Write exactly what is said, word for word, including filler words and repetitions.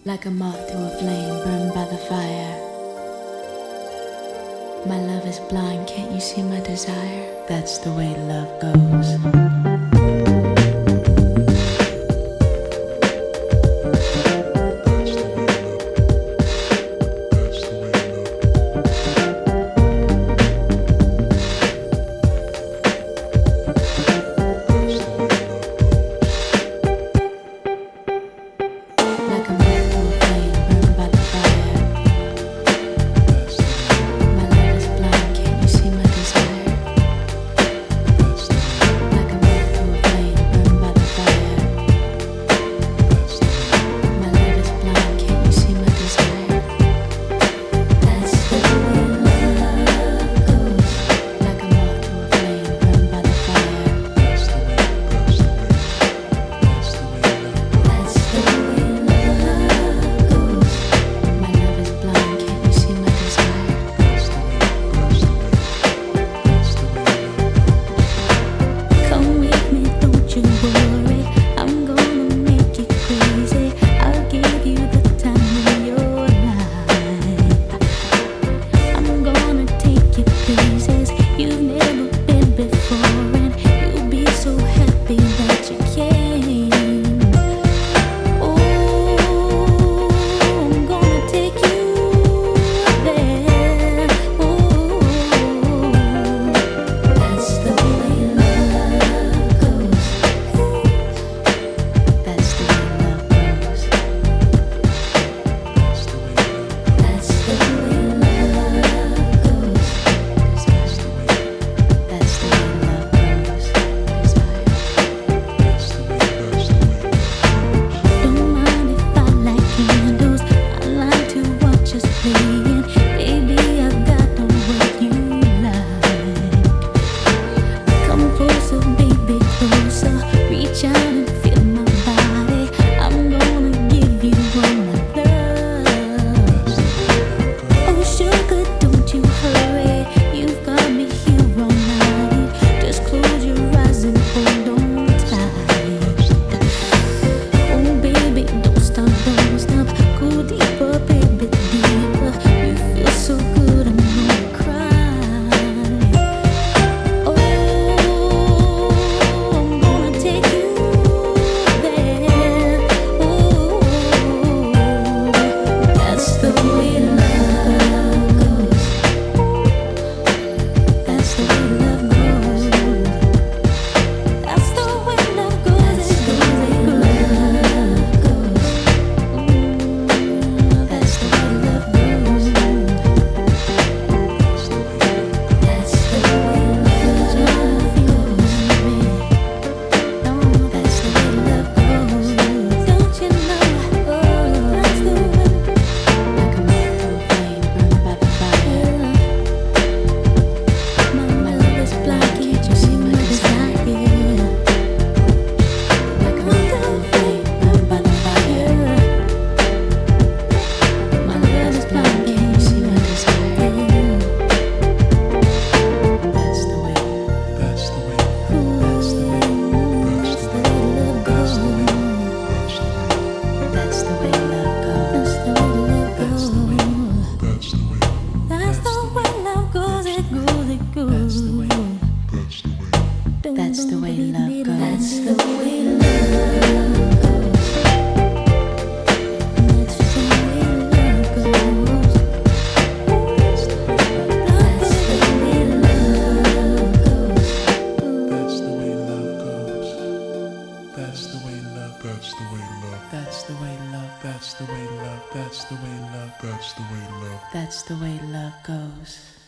Like a moth to a flame burned by the fire. My love is blind, can't you see my desire? That's the way love goes. That's the way love goes. That's the way love goes. That's the way love goes. That's the way love goes. That's the way love goes. That's the way love. That's the way love. That's the way love. That's the way love. That's the way love. That's the way love. That's the way love goes.